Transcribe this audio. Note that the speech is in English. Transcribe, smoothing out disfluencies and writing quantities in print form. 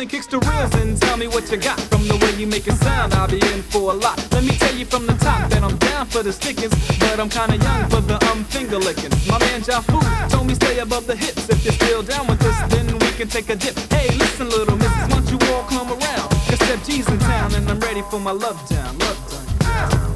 and kicks the reels and tell me what you got. From the way you make it sound, I'll be in for a lot. Let me tell you from the top that I'm down for the stickers, but I'm kinda young for the finger licking. My man Jafu told me stay above the hips. If you're still down with this, then we can take a dip. Hey, listen, little missus, why don't you all come around? Cause Step G's in town and I'm ready for my love down, love down.